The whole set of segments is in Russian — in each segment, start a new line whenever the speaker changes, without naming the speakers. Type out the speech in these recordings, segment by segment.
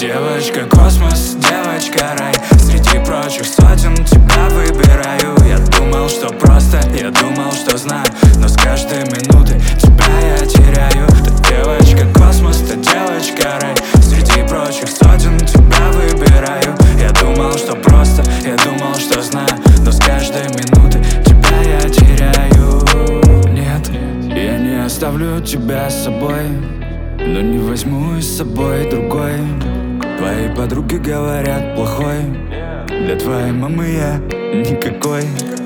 девочка космос, девочка рай. Среди прочих сотен тебя выбираю. Я думал, что просто, я думал, что знаю, но с каждой минуты тебя я теряю. Ты девочка космос, ты девочка рай. Среди прочих сотен тебя выбираю. Я думал, что просто, я думал, что знаю, но с каждой минуты тебя я теряю. Нет, я не оставлю тебя с собой, но не возьму с собой другой. Твои подруги говорят плохой, для твоей мамы я никакой.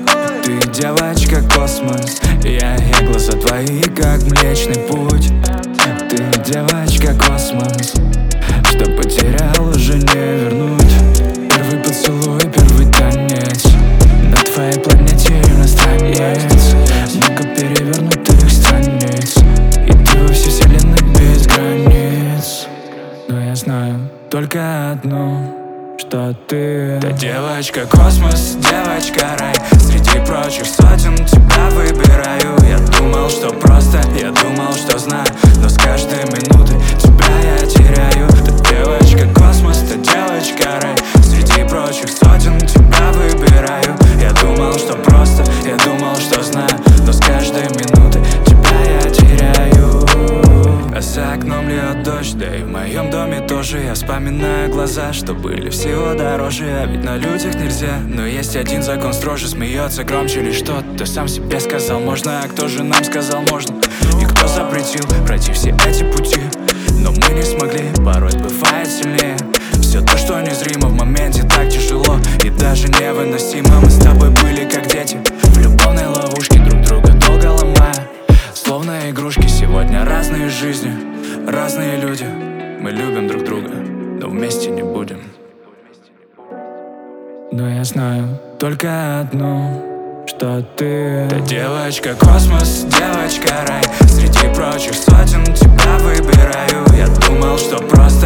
Ты девочка космос, я глаза твои как Млечный Путь. Ты девочка космос, что потерял, уже не вернуть. Первый поцелуй, первый танец, на твоей планете иностранец. Много перевернутых страниц, и ты во всей вселенной без границ. Но я знаю только одно, что ты девочка космос, девочка рай. Среди прочих сотен тебя выбираю. Я думал, что просто, я думал, что знаю, но с каждой минуты тебя я теряю. Ты девочка космос, ты девочка рай. Среди прочих сотен тебя выбираю. Я думал, что просто, я думал, что знаю, но с каждой минуты тебя я теряю. А за окном льет дождь, да и в моем доме тоже. Я вспоминаю глаза, что были всего дороже. А ведь на людях нельзя, но есть один закон строже. Смеется громче лишь тот, кто сам себе сказал можно. А кто же нам сказал можно? И кто запретил пройти все эти пути? Но мы не смогли, порой бывает сильнее. Все то, что незримо в моменте, так тяжело и даже невыносимо. Мы с тобой были как дети в любовной ловушке, друг друга долго ломая, словно игрушки. Сегодня разные жизни, разные люди. Мы любим друг друга, но вместе не будем. Но я знаю только одно, что ты девочка космос, девочка рай. Среди прочих сотен тебя выбираю. Я думал, что просто